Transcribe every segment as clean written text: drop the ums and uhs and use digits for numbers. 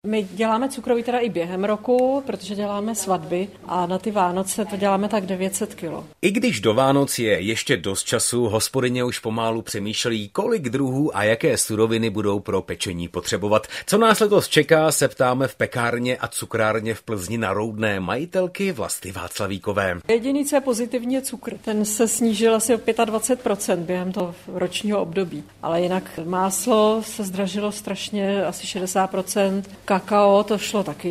My děláme cukroví teda i během roku, protože děláme svatby a na ty Vánoce to děláme tak 900 kilo. I když do Vánoc je ještě dost času, hospodyně už pomalu přemýšlejí, kolik druhů a jaké suroviny budou pro pečení potřebovat. Co nás letos čeká, se ptáme v pekárně a cukrárně v Plzni na Roudné majitelky Vlasty Václavíkové. Jediný, co je pozitivní, je cukr. Ten se snížil asi o 25% během toho ročního období. Ale jinak máslo se zdražilo strašně, asi 60%. Kakao to šlo taky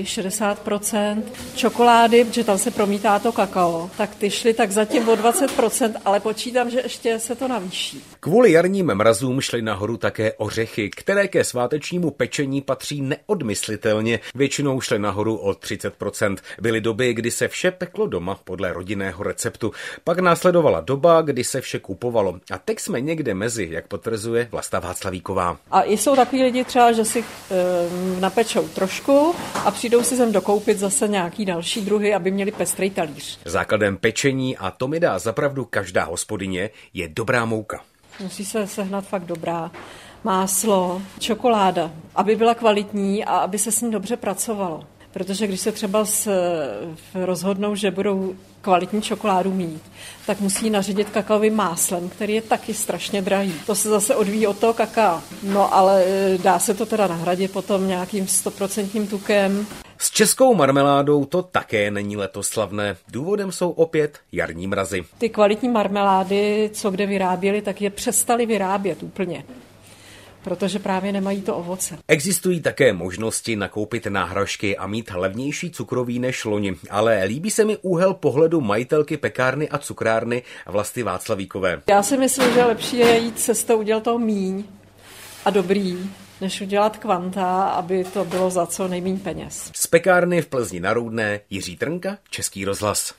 60%. Čokolády, protože tam se promítá to kakao, tak ty šly tak zatím o 20%, ale počítám, že ještě se to navýší. Kvůli jarním mrazům šly nahoru také ořechy, které ke svátečnímu pečení patří neodmyslitelně. Většinou šly nahoru o 30%. Byly doby, kdy se vše peklo doma podle rodinného receptu. Pak následovala doba, kdy se vše kupovalo. A teď jsme někde mezi, jak potvrzuje Vlasta Václavíková. A jsou takový lidi třeba, že si napečou trošku a přijdou si sem dokoupit zase nějaký další druhy, aby měli pestrý talíř. Základem pečení, a to mi dá zapravdu každá hospodyně, je dobrá mouka. Musí se sehnat fakt dobrá. Máslo, čokoláda, aby byla kvalitní a aby se s ní dobře pracovalo. Protože když se třeba rozhodnou, že budou kvalitní čokoládu mít, tak musí naředit kakaovým máslem, který je taky strašně drahý. To se zase odvíjí od toho kakaa. No ale dá se to teda nahradit potom nějakým 100% tukem. S českou marmeládou to také není letos slavné. Důvodem jsou opět jarní mrazy. Ty kvalitní marmelády, co kde vyráběli, tak je přestali vyrábět úplně. Protože právě nemají to ovoce. Existují také možnosti nakoupit náhražky a mít levnější cukroví než loni, ale líbí se mi úhel pohledu majitelky pekárny a cukrárny Vlasty Václavíkové. Já si myslím, že lepší je jít cestou, udělat toho míň a dobrý, než udělat kvanta, aby to bylo za co nejméně peněz. Z pekárny v Plzni na Roudné Jiří Trnka, Český rozhlas.